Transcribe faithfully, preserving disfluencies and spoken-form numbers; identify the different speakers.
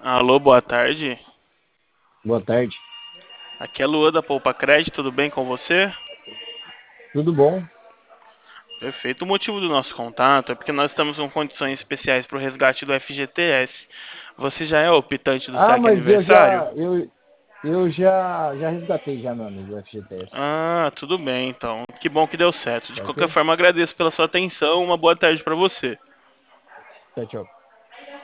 Speaker 1: Alô, boa tarde.
Speaker 2: Boa tarde.
Speaker 1: Aqui é Luan da Poupa Crédito, tudo bem com você?
Speaker 2: Tudo bom?
Speaker 1: Perfeito. O motivo do nosso contato é porque nós estamos com condições especiais para o resgate do F G T S. Você já é optante do
Speaker 2: Ah,
Speaker 1: saque
Speaker 2: mas eu
Speaker 1: aniversário?
Speaker 2: já eu, eu já já resgatei já, meu amigo, o F G T S.
Speaker 1: Ah, tudo bem então. Que bom que deu certo. De
Speaker 2: Tá
Speaker 1: qualquer
Speaker 2: ok?
Speaker 1: forma, agradeço pela sua atenção. Uma boa tarde para você.
Speaker 2: Tchau, tchau.